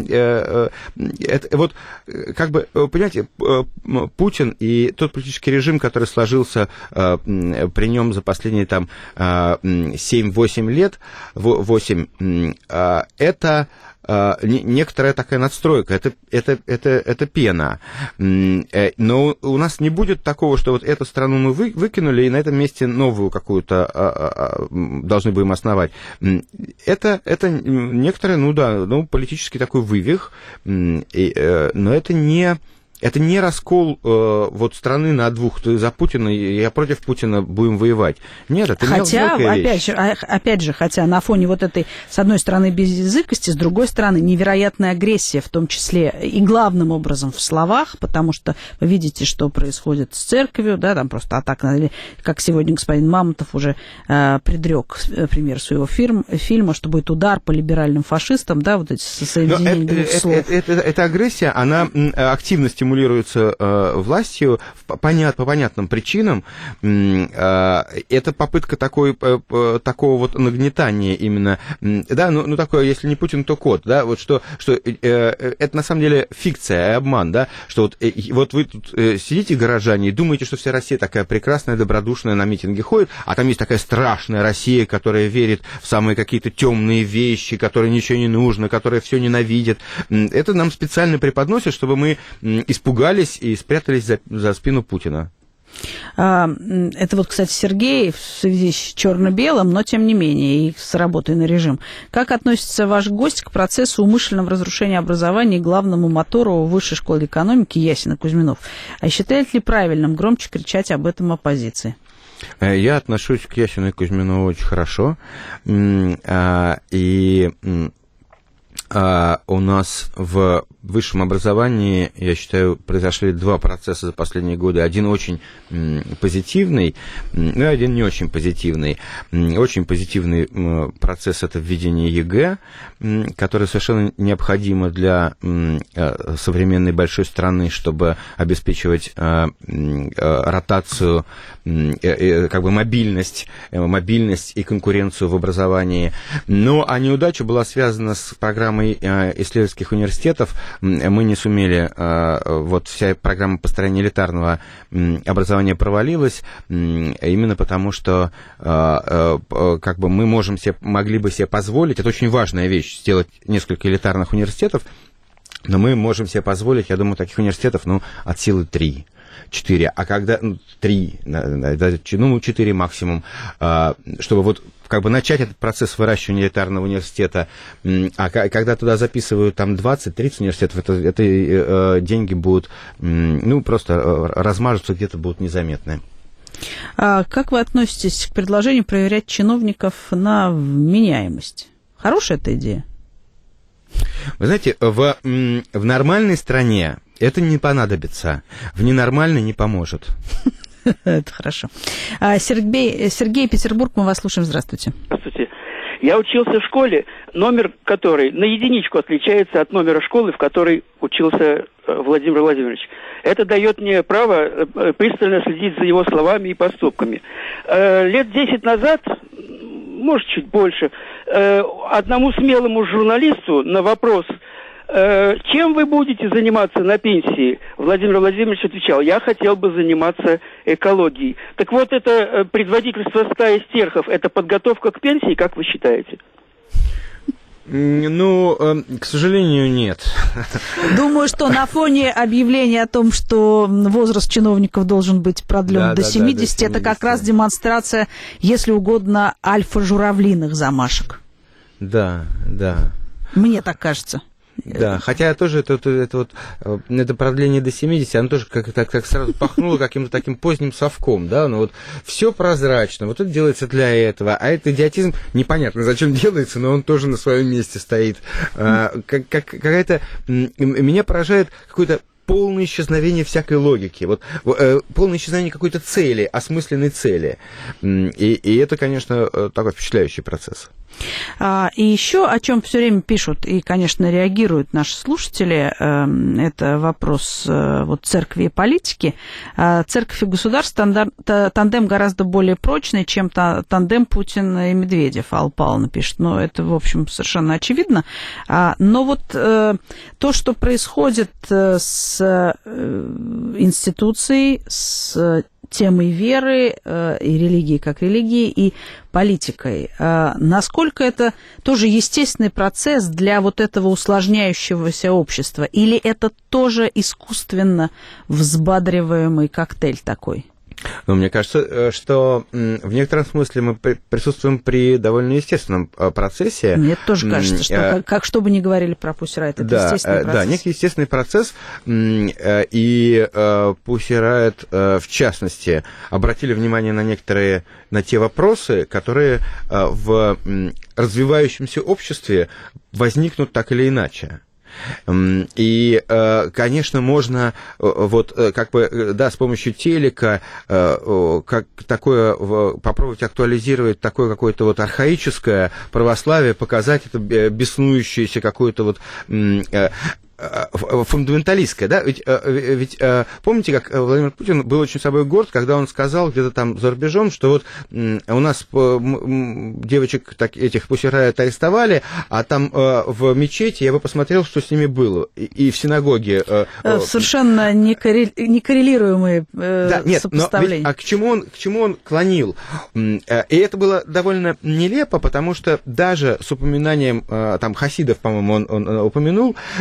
вот, как бы, понимаете, Путин и тот политический режим, который сложился при нем за последние там 7-8 лет, 8, это некоторая такая надстройка, это пена. Но у нас не будет такого, что вот эту страну мы выкинули, и на этом месте новую какую-то должны будем основать. Это некоторый, политический такой вывих, но это не раскол вот страны на двух. Ты за Путина, я против Путина, будем воевать. Нет, это мелкая вещь. Опять же, хотя на фоне вот этой, с одной стороны, безязыкости, с другой стороны, невероятная агрессия, в том числе и главным образом в словах, потому что вы видите, что происходит с церковью, да, там просто атака, как сегодня господин Мамонтов уже предрек пример своего фильма, что будет удар по либеральным фашистам, да, вот эти соединения двух слов. Эта агрессия, она активно стимулируется властью по понятным причинам. Это попытка такого вот нагнетания именно, да, ну такое, если не Путин, то кот, да, вот что это на самом деле фикция, обман, да, что вот вы тут сидите, горожане, и думаете, что вся Россия такая прекрасная, добродушная, на митинги ходит, а там есть такая страшная Россия, которая верит в самые какие-то темные вещи, которой ничего не нужно, которая все ненавидит. Это нам специально преподносят, чтобы мы испугались и спрятались за спину Путина. Это вот, кстати, Сергей в связи с черно-белым, но тем не менее и с работой на режим. Как относится ваш гость к процессу умышленного разрушения образования и главному мотору Высшей школы экономики Ясина Кузьминов? А считает ли правильным громче кричать об этом оппозиции? Я отношусь к Ясину Кузьминову очень хорошо. И у нас в высшем образовании, я считаю, произошли два процесса за последние годы. Один очень позитивный, и один не очень позитивный. Очень позитивный процесс – это введение ЕГЭ, которое совершенно необходимо для современной большой страны, чтобы обеспечивать ротацию, как бы мобильность и конкуренцию в образовании. Но а неудача была связана с программой исследовательских университетов. Мы не сумели, вот вся программа построения элитарного образования провалилась, именно потому что как бы мы могли бы себе позволить, это очень важная вещь, сделать несколько элитарных университетов, но мы можем себе позволить, я думаю, таких университетов, от силы 3. 4, а когда 3, 4 максимум, чтобы вот как бы начать этот процесс выращивания элитарного университета, а когда туда записывают там 20-30 университетов, это деньги будут, просто размажутся, где-то будут незаметны. А как вы относитесь к предложению проверять чиновников на вменяемость? Хорошая эта идея? Вы знаете, в нормальной стране это не понадобится, в ненормальной не поможет. Это хорошо. Сергей, Петербург, мы вас слушаем. Здравствуйте. Здравствуйте. Я учился в школе, номер которой на единичку отличается от номера школы, в которой учился Владимир Владимирович. Это дает мне право пристально следить за его словами и поступками. Лет 10 назад, может, чуть больше, одному смелому журналисту на вопрос: чем вы будете заниматься на пенсии? Владимир Владимирович отвечал: я хотел бы заниматься экологией. Так вот, это предводительство стаи стерхов, это подготовка к пенсии, как вы считаете? К сожалению, нет. Думаю, что на фоне объявления о том, что возраст чиновников должен быть продлен до 70, это как раз демонстрация, если угодно, альфа-журавлиных замашек. Да. Мне так кажется. Да, хотя тоже это продление до 70, оно тоже как сразу пахнуло каким-то таким поздним совком, да, вот все прозрачно, вот это делается для этого, а этот идиотизм непонятно, зачем делается, но он тоже на своем месте стоит. Какая-то... Меня поражает какое-то полное исчезновение всякой логики, полное исчезновение какой-то цели, осмысленной цели. И это, конечно, такой впечатляющий процесс. И еще о чем все время пишут и, конечно, реагируют наши слушатели, это вопрос церкви и политики. Церковь и государство тандем гораздо более прочный, чем тандем Путин и Медведев. Алла Павловна пишет, это, в общем, совершенно очевидно. Но то, что происходит с институцией, с темой веры и религии как религии, и политикой. Насколько это тоже естественный процесс для этого усложняющегося общества? Или это тоже искусственно взбадриваемый коктейль такой? Мне кажется, что в некотором смысле мы присутствуем при довольно естественном процессе. Мне тоже кажется, что, что бы ни говорили про Pussy Riot, это естественный процесс. Да, некий естественный процесс, и Pussy Riot, в частности, обратили внимание на те вопросы, которые в развивающемся обществе возникнут так или иначе. И, конечно, можно с помощью телека попробовать актуализировать такое какое-то архаическое православие, показать это беснующееся какое-то фундаменталистское, да? Ведь помните, как Владимир Путин был очень собой горд, когда он сказал где-то там за рубежом, что у нас девочек этих Pussy Riot арестовали, а там в мечети я бы посмотрел, что с ними было, и в синагоге. Совершенно некоррелируемые сопоставления. Но к чему он клонил? И это было довольно нелепо, потому что даже с упоминанием, хасидов, по-моему, он упомянул, даже с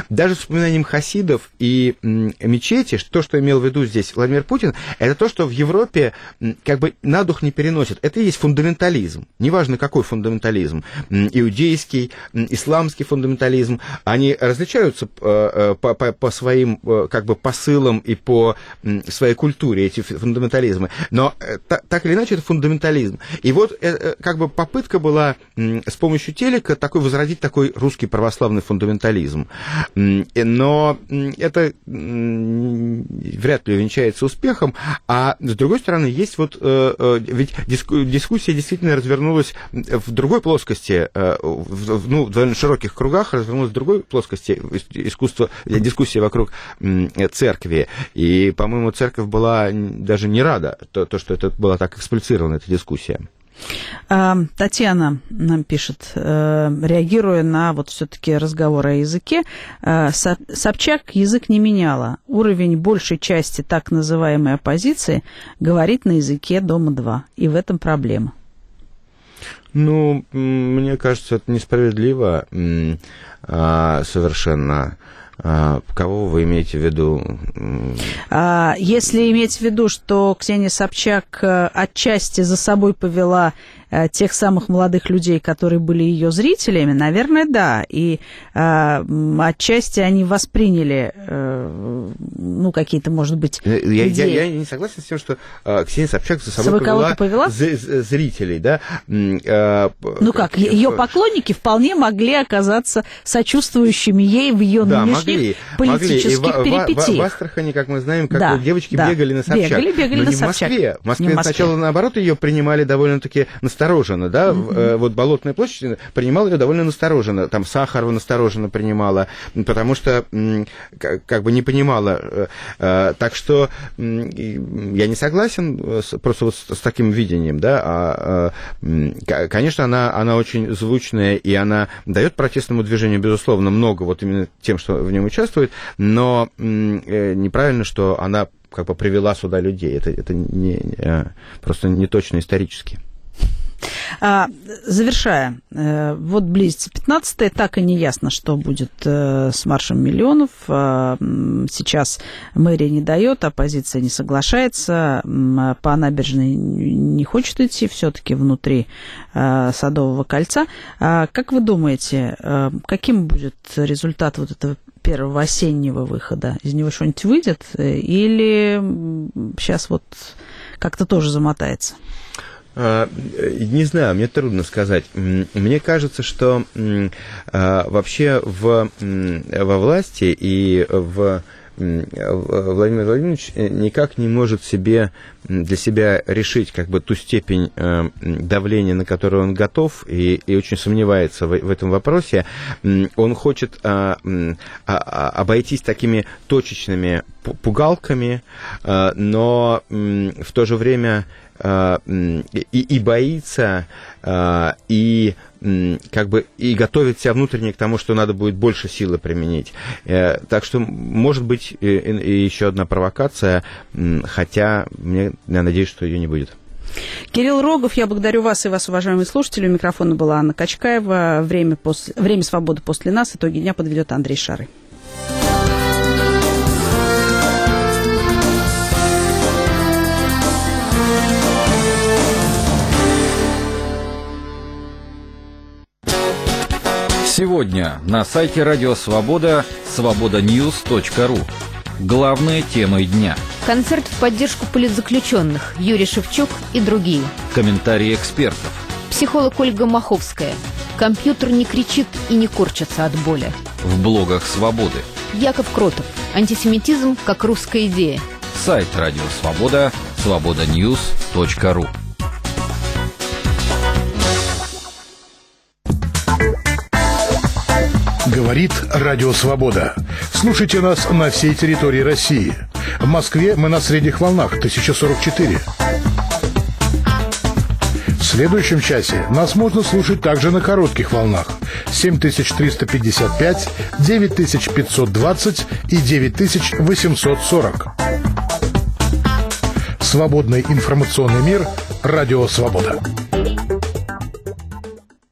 воспоминаниям хасидов и мечети, то, что имел в виду здесь Владимир Путин, это то, что в Европе как бы на дух не переносят. Это и есть фундаментализм. Неважно, какой фундаментализм. Иудейский, исламский фундаментализм. Они различаются по своим как бы посылам и по своей культуре, эти фундаментализмы. Но так или иначе это фундаментализм. И вот как бы попытка была с помощью телека возродить такой русский православный фундаментализм. Но это вряд ли увенчается успехом. А с другой стороны, есть ведь дискуссия действительно развернулась в другой плоскости, в довольно широких кругах развернулась в другой плоскости дискуссия вокруг церкви. И, по-моему, церковь была даже не рада, то, что это была так эксплицирована, эта дискуссия. Татьяна нам пишет, реагируя на вот все-таки разговор о языке, Собчак язык не меняла. Уровень большей части так называемой оппозиции говорит на языке Дома-2. И в этом проблема. Ну, мне кажется, это несправедливо совершенно. Кого вы имеете в виду? Если иметь в виду, что Ксения Собчак отчасти за собой повела тех самых молодых людей, которые были ее зрителями, наверное, да. И отчасти они восприняли, какие-то, может быть, идеи. Я не согласен с тем, что Ксения Собчак за собой повела зрителей, да? Ее поклонники вполне могли оказаться сочувствующими ей в ее нынешних политических перипетиях. В Астрахани, как мы знаем, девочки бегали на Собчак. Бегали но на не Собчак. В Москве сначала, наоборот, ее принимали довольно-таки настороженно, да? Вот Болотная площадь принимала ее довольно настороженно. Там Сахарова настороженно принимала, потому что как бы не понимала. Так что я не согласен просто вот с таким видением, да? Конечно, она очень звучная, и она дает протестному движению, безусловно, много вот именно тем, что в нем участвует, но неправильно, что она как бы привела сюда людей. Это просто не точно исторически. Завершая, вот близится 15-е, так и не ясно, что будет с маршем миллионов. Сейчас мэрия не дает, оппозиция не соглашается, по набережной не хочет идти, все-таки внутри Садового кольца. Как вы думаете, каким будет результат вот этого первого осеннего выхода? Из него что-нибудь выйдет или сейчас вот как-то тоже замотается? Не знаю, мне трудно сказать. Мне кажется, что вообще во власти и Владимир Владимирович никак не может для себя решить как бы ту степень давления, на которую он готов, и очень сомневается в этом вопросе. Он хочет обойтись такими точечными пугалками, но в то же время и боится, и как бы и готовит себя внутренне к тому, что надо будет больше силы применить. Так что, может быть, и еще одна провокация, хотя я надеюсь, что ее не будет. Кирилл Рогов, я благодарю вас и вас, уважаемые слушатели. У микрофона была Анна Качкаева. Время свободы после нас. Итоги дня подведет Андрей Шары. Сегодня на сайте Радио Свобода свободаньюз.ру. Главные темы дня. Концерт в поддержку политзаключенных. Юрий Шевчук и другие. Комментарии экспертов. Психолог Ольга Маховская. Компьютер не кричит и не корчится от боли. В блогах Свободы. Яков Кротов. Антисемитизм как русская идея. Сайт Радио Свобода свободаньюз.ру. Говорит Радио Свобода. Слушайте нас на всей территории России. В Москве мы на средних волнах 1044. В следующем часе нас можно слушать также на коротких волнах 7355, 9520 и 9840. Свободный информационный мир. Радио Свобода.